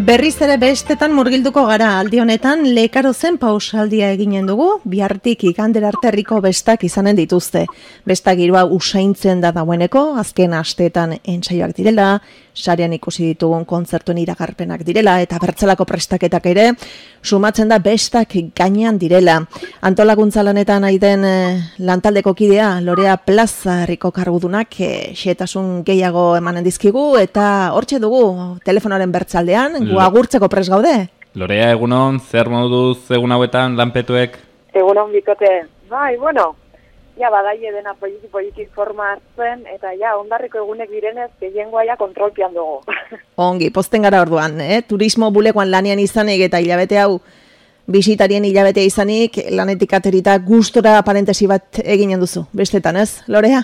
Berriz ere bestetan murgilduko gara, aldi honetan Lekarozen pausaldia eginen dugu, bihartik igandera arte herriko bestak izanen dituzte. Besta giroa usaintzen da dagoeneko, azken asteetan entsaioak direla, sarean ikusi ditugun kontzertuen iragarpenak direla, eta bertzelako prestaketak ere, sumatzen da bestak gainean direla. Antolakuntza lanetan aiden lantaldeko kidea, Lorea Plaza herriko kargudunak, xehetasun gehiago emanen dizkigu, eta hortxe dugu, telefonoaren bertzaldean, gu agurtzeko pres gaude. Lorea, egunon, zer moduz egun hauetan lanpetuek? Egunon bikote, bai, bueno, ja badaie dena poliki forma hartzen, eta ja ondarriko egunek direnez, gehiengoa ja kontrolpian dugu. Ongi, posten gara orduan, turismo bulekoan lanean izanik eta hilabete hau, bisitarien hilabetea izanik, lanetik aterita gustora parentesi bat eginen duzu, bestetan ez, Lorea?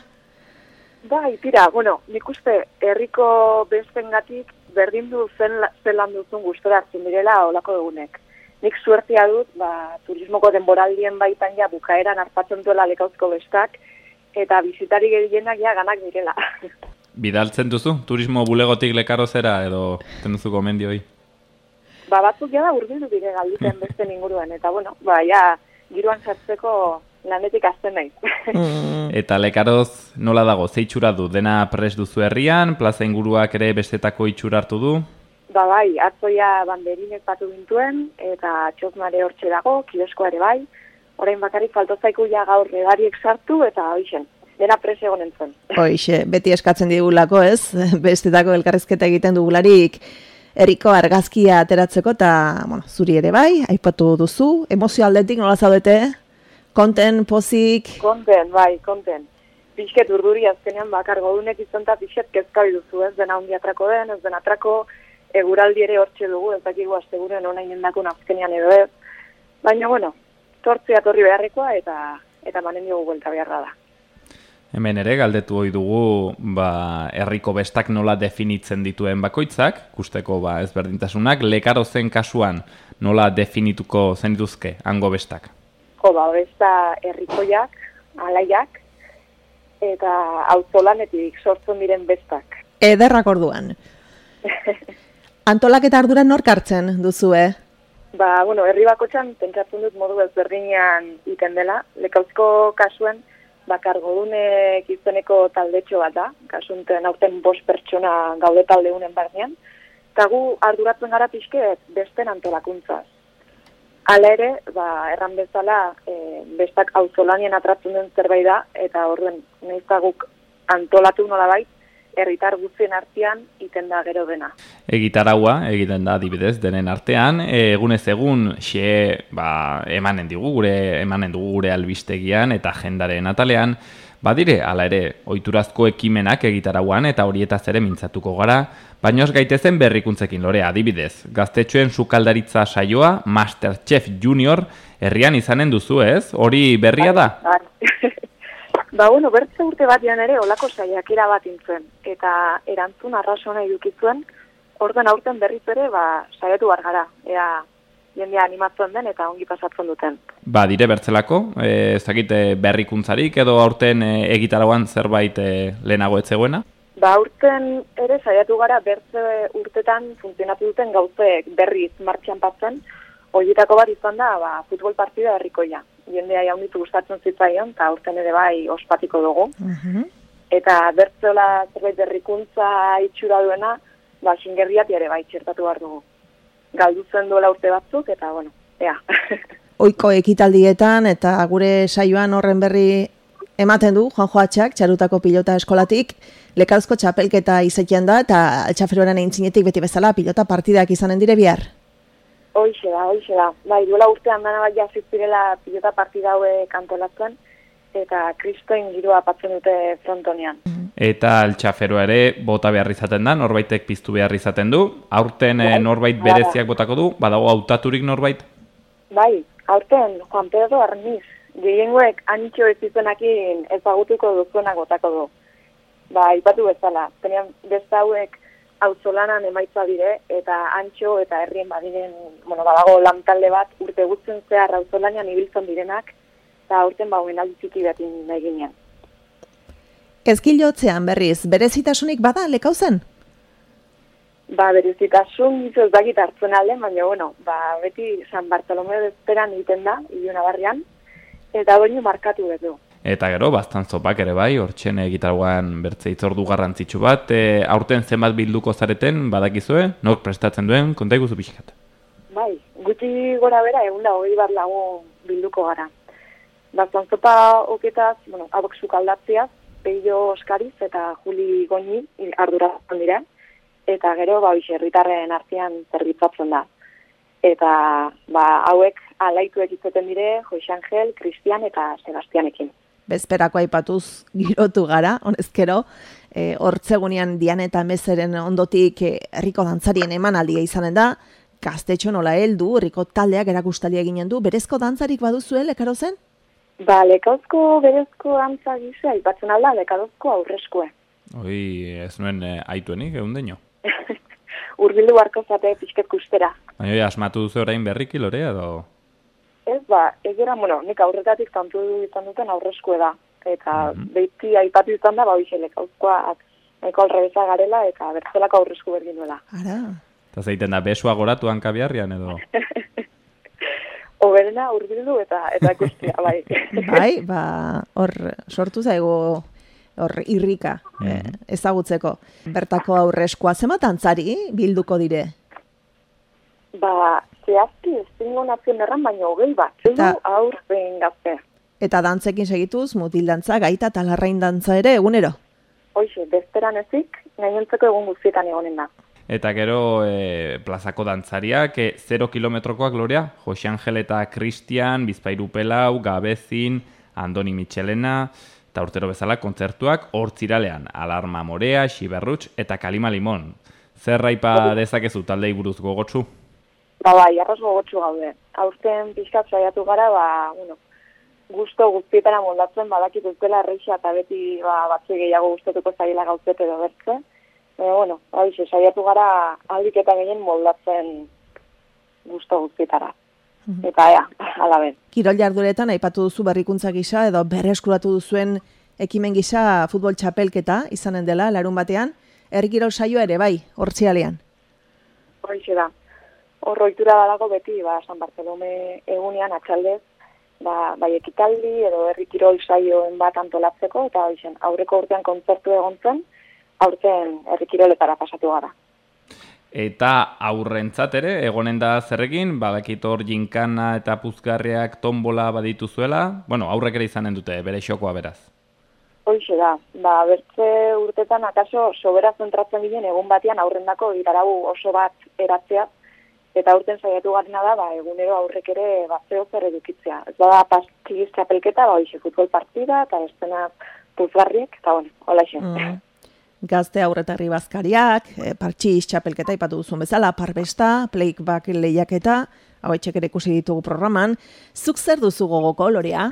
Bai, tira, bueno, nik uste herriko bestengatik berdin du zelan duzun gustora hartzen direla olako egunek. Nik suertia dut, turismoko denboraldien baitan ja bukaeran harpatzen duela Lekauzko bestak, eta bizitari gehienak ja ganak direla. Bidaltzen duzu, turismo bulegotik Lekarozera edo tenduzu gomendioi? Batzuk ja da urbildu dire galditen beste inguruan, eta bueno, ja giroan sartzeko lanetik azten nahi. Eta Lekaroz nola dago, ze itxura du? Dena pres duzu herrian, plaza inguruak ere bestetako itxura hartu du? Bai, atzoia banderinek batu gintuen, eta txosmare hortxe dago, kioskoa ere bai. Orain bakarrik faltozaiku ja gaur redariek sartu, eta hoixen, dena pres egonen zuen. Hoixe, beti eskatzen digulako ez, bestetako elkarrizketa egiten dugularik, herriko argazkia ateratzeko, eta zuri ere bai, aipatu duzu, emozio aldetik nola zaudete? Konten, pozik? Konten, bai, konten. Pixket urduri azkenean bakar godunek izan eta pixket kezkabi duzu, ez dena ongi atrako den, ez dena atrako, eguraldi ere hortxe dugu, ez dakigu asteguren onain endakun azkenean edo ez. Baina, bueno, tortzea torri beharrekoa eta manen diogu buelta beharra da. Hemen ere, galdetu hoi dugu, herriko bestak nola definitzen dituen bakoitzak, kusteko ezberdintasunak, Lekarozen kasuan nola definituko zenituzke hango bestak? Besta herrikoiak, alaiak, eta auzolanetik sortzen diren bestak. Ederrak orduan. Antolaketa ardura nork hartzen duzue? Herri bakotxan pentsatzen dut modu ezberdinean iten dela. Lekauzko kasuen kargodunek izeneko taldetxo bat da. Kasunten aurten 5 pertsona gaude taldeunen barnean. Eta gu arduratzen gara pixket besten antolakuntzaz. Hala ere, erran bezala, bestak auzolanien atratzen den zerbait da, eta horren nahizaguk antolatu nolabait, herritar guztien artean iten da gero dena. Egitaraua egiten da adibidez denen artean, egunez egun emanen dugu gure albistegian eta agendaren atalean, badire, hala ere, ohiturazko ekimenak egitarauan eta horietaz ere mintzatuko gara, baina ez gaitezen berrikuntzekin, Lorea, adibidez, gaztetxoen sukaldaritza saioa, Masterchef Junior, herrian izanen duzu, ez? Hori berria da? Bertze urte batean ere olako saiakera bat intzuen, eta erantzun arrasona edukizuen, aurten berriz ere, saiatu bar gara, jendea animatzen den eta ongi pasatzen duten. Dire bertzelako, ezagite berrikuntzarik edo aurten egitarauan zerbait lehenago etzegoena? Aurten ere saiatu gara bertze urtetan funtzionatu duten gauzek berriz martxan patzen, horietako bat izan da futbol partida herrikoia. Jendea jaunitu gustatzen zitzaion, eta aurten ere bai ospatiko dugu. Eta bertzeola zerbait berrikuntza itxura duena, xingerriati ere bai txertatu behar dugu. Galdutzen duela urte batzuk, eta ea. Oiko ekitaldietan eta gure saioan horren berri ematen du, Juanjo Atxak, Txarutako pilota eskolatik, Lekauzko txapelketa izatean da, eta altxaferoaren eintzinetik beti bezala pilota partidak izanen dire bihar. Hoixe da. Duela urtean dana bat jazizpirela pilota partida hauek antolatzen, eta kristoin giroa patzen dute frontonean. Eta altxaferoa ere bota behar izaten da, norbaitek piztu behar izaten du. Aurten norbait bereziak botako du, badago hautaturik norbait? Aurten Juan Pedro Arniz, gehiengoek antxo ez izenakin ezagutuko duzuenak botako du. Ipatu bezala, tenean besta hauek auzolanan emaitza dire, eta antxo eta herrien badiren, badago lantalde bat urte guztien zehar auzolanean ibiltzen direnak, eta aurten homenaldi txiki batin nahi ginean. Ezkilotzean berriz, berezitasunik bada Lekauzen? berezitasun ez dakit hartzen alde, baina, bueno, beti San Bartolomeo de Esperan egiten da, Iluna barrian, eta doinu markatu betu. Eta gero, bastan zopak ere bai, hortxen egitarguan bertze itzordu garrantzitsu bat, aurten zenbat bilduko zareten, badakizue, nork prestatzen duen, konta iguzu pixkat. Bai, gutxi gora bera, 120 bat lagun bilduko gara. Bastan zopa oketaz, hauek sukaldatziaz, Peio Oskariz eta Juli Goñi arduratzen dira, eta gero, herritarren artean zerbitzatzen da. Eta, hauek alaituek izaten dire, Jose Angel, Cristian eta Sebastianekin. Bezperako aipatuz girotu gara, honezkero, hortzegunean Diane eta Mezeren ondotik herriko dantzarien emanaldia izanen da, gaztetxo nola heldu, herriko taldeak erakustaldia eginen du, berezko dantzarik baduzue lekaro zen? Lekauzko berezko dantza gisa, aipatzen alda, lekauzko aurreskue. Ez nuen aituenik, egundeño. Urbildu barko zate pixket kustera. Baina, asmatu duzu orain berriki, Lorea, edo? Ez egera, nik aurretatik tantu izan duten aurreskue da. Eta beti aipatu izan da, lekauzkoa nahiko alrebeza garela, eta bertzelako aurresku berdin duela. Ara. Eta zeiten da, besua goratu hankabiarrian, edo? Oberena urbildu eta ikustia, bai. Bai, hor sortu zaigu hor irrika ezagutzeko. Bertako aurreskoa zenbat dantzari bilduko dire? Zehazki ez zingo nazien erran, baina 20 bat. Eta aurren gazte. Eta dantzekin segituz, mutil dantza, gaita eta larrain dantza ere egunero? Hoxe, bezperan ezik, gainontzeko egun guztietan egonen da. Eta gero plazako dantzariak, 0 kilometrokoak, Lorea, Jose Angel eta Cristian, Bizpairu Pelau, Gabezin, Andoni Michelena, eta urtero bezala kontzertuak hortziralean, Alarma Morea, Xiberruts eta Kalima Limon. Zer raipa dezakezu taldei buruz gogotsu? Arroz gogotsu gaude. Aurten pixkat saiatu gara, gusto guztietara moldatzen, badakit ez dela erreixa eta beti batzu gehiago gustatuko zaila gauzet edo bertze. Saiatu gara aldik eta gehien moldatzen gusto guztietara. Eta hala ben. Kirol jarduretan aipatu duzu berrikuntza gisa edo berreskuratu duzuen ekimen gisa futbol txapelketa izanen dela larun batean, herri kirol saioa ere bai, hortzialean. Horixe da. Horroitura badago beti, San Bartolome egunean atxaldez, bai ekitaldi edo herri kirol saioen bat antolatzeko, eta aurreko urtean kontzertu egon zen, aurten herri kiroletara pasatu gara. Eta aurrentzat ere, egonen da zerrekin, badakitor jinkana eta puzgarriak tombola badituzuela, aurrek ere izanen dute, bere xokoa beraz. Hoxe da, bertze urtetan akaso sobera zentratzen ginen egun batean aurrendako gitarau oso bat eratzea, eta aurten saiatu garena da, egunero aurrek ere zeo zer edukitzea. Ez bada pastiz txapelketa, futbol partida, eta estena puzgarriek, eta hola isen. Gazte aurretarri bazkariak, partxiz txapelketa ipatu duzun bezala, parbesta, playback lehiaketa, hau etxek ere ikusi ditugu programan. Zuk zer duzu gogoko, Lorea?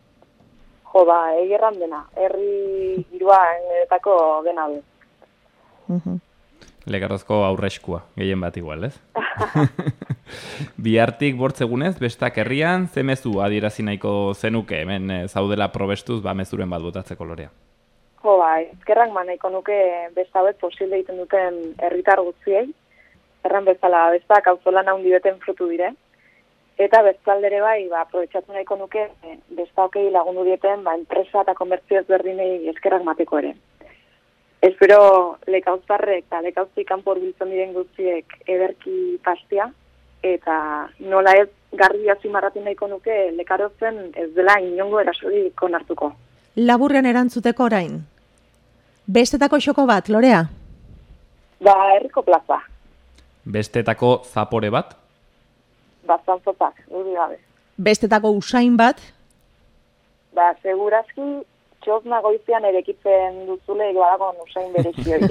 Egerran dena, herri giroan eretako dena du. Lekarrozko aurreskua, gehien bat igual, ez? Bihartik bortzegunez, bestak herrian, ze mezu adierazi nahiko zenuke, hemen zaudela probestuz, mezuren bat botatzeko, Lorea. Ezkerrak nahiko nuke besta hauek posible egiten duten herritar guztiei. Erran bezala, bestak auzolan handi beten frutu dire. Eta bestaldere bai, aprobetxatu nahiko nuke besta hokei lagundu dieten, enpresa eta konbertzio ezberdinei eskerrak mateko ere. Espero lekauztarrek eta lekauztik kanpo hurbiltzen diren guztiek ederki pastia, eta nola ez garbi azimarratu nahiko nuke lekarozen ez dela inongo erasorik onartuko. Laburren erantzuteko orain. Bestetako xoko bat, Lorea? Herriko plaza. Bestetako zapore bat? Zantzotak, dudi gabe. Bestetako usain bat? Segurazki, txosna goizean erekitzen duzule badagoen usain berezioi.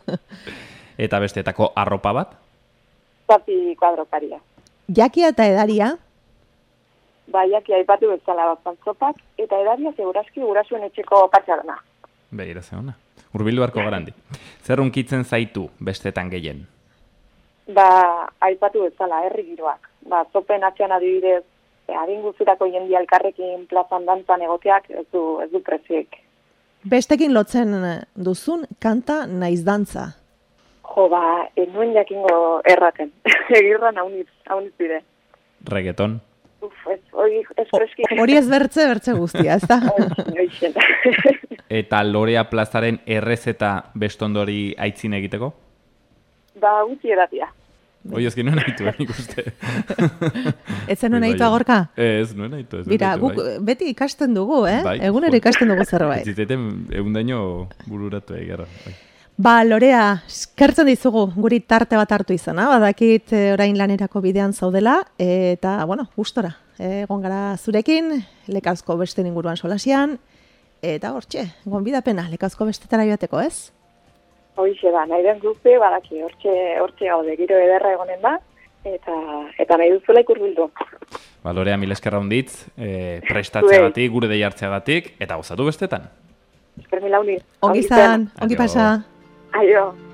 Eta bestetako arropa bat? Zapi kuadrokaria. Jakia eta edaria? Jakia aipatu bezala zantzotak, eta edaria segurazki gurasuen etxeko patxarna. Begira ze ona. Urbildu harko garandi. Zer hunkitzen zaitu bestetan gehien? Aipatu bezala, herri giroak. Zopen atzean adibidez, adin guztietako jendia elkarrekin plazan dantzan egoteak ez du preziek. Bestekin lotzen duzun kanta naiz dantza? Enuen jakingo erraten. Egirran haunitz bide. Reggaeton. Hori ez freski. Hori ez bertze guztia, ez da? Eta Lorea plazaren errezeta bestondori aitzin egiteko? Gutxi edatia. Hoi ezkin nuen haitu, nik uste. Ez zenuen haitu agorka? Ez, nuen haitu. Bira, guk beti ikasten dugu, Egunero ikasten dugu zerbait. Ziteten egundaino bururatu egerra. Lorea, eskertzen dizugu guri tarte bat hartu izana, badakit orain lanerako bidean zaudela, eta, gustora, egon gara zurekin, Lekauzko beste inguruan solasian, eta hortxe, gonbidapena, Lekauzko bestetara joateko, ez? Hoixe da, nahi den guzti, badaki, hortxe gaude, giro ederra egonen da, eta nahi duzula ikurbildu. Lorea, mil eskerra hunditz, prestatzeagatik, gure deiartzeagatik, eta gozatu bestetan. Esker mila unir. Ongi zan, ongi pasa. Aio.